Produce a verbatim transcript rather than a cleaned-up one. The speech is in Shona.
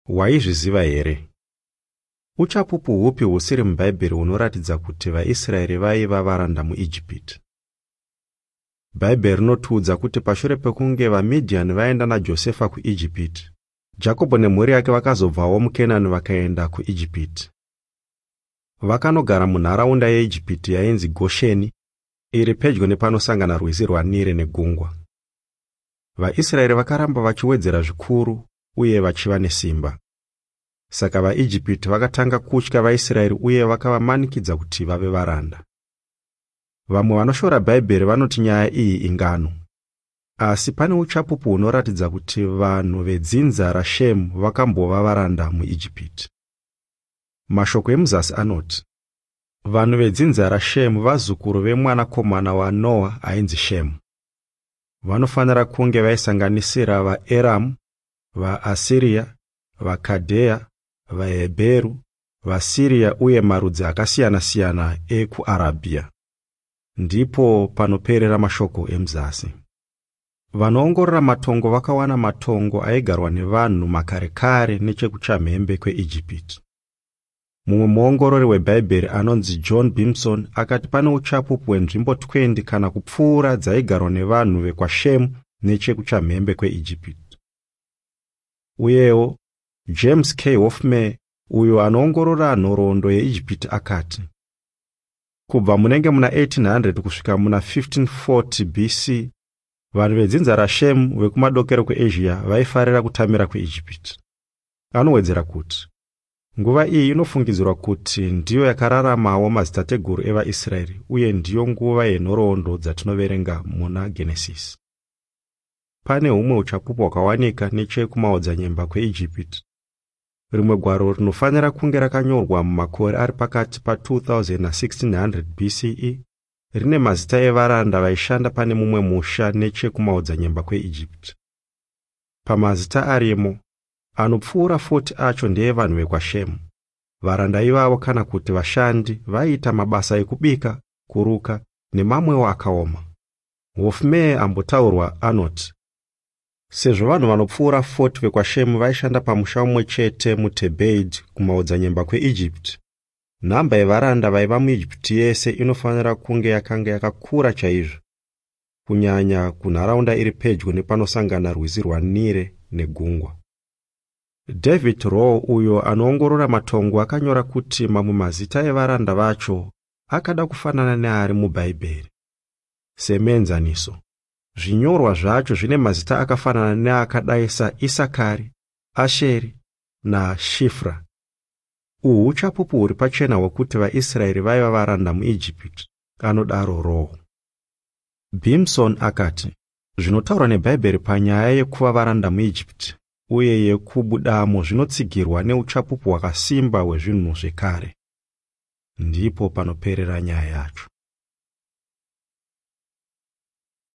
Waizviziva here? Uchapupu hupi husiri muBhaibheri hunoratidza kuti vaIsraeri vaiva varanda muIjipiti? Bhaibheri rinotiudza kuti pashure pekunge vaMidhiani vaenda naJosefa kuIjipiti, Jakobho nemhuri yake vakazobvawo muKenani vakaenda kuIjipiti. Vakanogara munharaunda yeIjipiti yainzi Gosheni, iri pedyo nepanosangana rwizi rwaNile negungwa. VaIsraeri vakaramba vachiwedzera zvikuru uye vachiva nesimba. Saka vaIjipiti vakatanga kutya vaIsraeri uye vakavamanikidza kuti vave varanda. Vamwe vanoshora Bhaibheri vanoti nyaya iyi ingano. Asi pane uchapupu hunoratidza kuti vanhu vedzinza raShemu vakambova varanda muIjipiti. Mashoko emuzasi anoti, vanhu vedzinza raShemu vazukuru vemwanakomana waNoa ainzi Shemu. Vanofanira kunge vaisanganisira vaEramu, vaAsiria, vaKadheya, vaHebheru, vaSiria uye marudzi akasiyana-siyana ekuArabhia. Ndipo panoperera mashoko emuzasi. Vanoongorora matongo vakawana matongo aigarwa nevanhu makare kare nechekuchamhembe kweIjipiti. Mumwe muongorori weBhaibheri anonzi John Bimson akati pane uchapupu hwenzvimbo twenty kana kupfuura dzaigarwa nevanhu vekwaShemu nechekuchamhembe kweIjipiti. Uyewo James K. Hoffman, uyo anoongorora nhoroondo yeIjipiti akati, kubva munenge muna eighteen hundred kusvika muna fifteen forty B C, vanhu vedzinza raShemu vekumadokero kweAsia vaifarira kutamira kuIjipiti. Anowedzera kuti nguva iyi inofungidzirwa kuti ndiyo yakararamawo madzitateguru evaIsraeri uye ndiyo nguva yenhoroondo dzatinoverenga muna Genesis. Pane humwe uchapupu hwakawanika nechekumaodzanyemba kweIjipiti. Rimwe gwaro rinofanira kunge rakanyorwa mumakore ari pakati pa two thousand na sixteen hundred B C E rine mazita evaranda vaishanda pane mumwe musha nechekumaodzanyemba kweIjipiti. Pamazita arimo, anopfuura forty acho ndeevanhu vekwaShemu. Varanda ivavo kana kuti vashandi vaiita mabasa ekubika, kuruka nemamwewo akaoma. Hoffman ambotaurwa anoti, sezvo vanhu vanopfuura forty vekwaShemu vaishanda pamusha umwe chete muTebeid kumaodzanyemba kweIjipiti, nhamba yevaranda vaiva muIjipiti yese inofanira kunge yakanga yakakura chaizvo, kunyanya kunharaunda iri pedyo nepanosangana rwizi rwaNile negungwa. David Rowe, uyo anoongorora matongo, akanyora kuti mamwe mazita evaranda vacho akada kufanana neari muBhaibheri. Semenzaniso, zvinyorwa zvacho zvine mazita akafanana neakadai saIsakari, Asheri naShifra. Uhu uchapupu huri pachena hwekuti vaIsraeri vaiva varanda muIjipiti, anodaro Rowe. Bimson akati, zvinotaurwa neBhaibheri panyaya yekuva varanda muIjipiti uye yekubudamo zvinotsigirwa neuchapupu hwakasimba hwezvinhu zvekare. Ndipo panoperera nyaya yacho.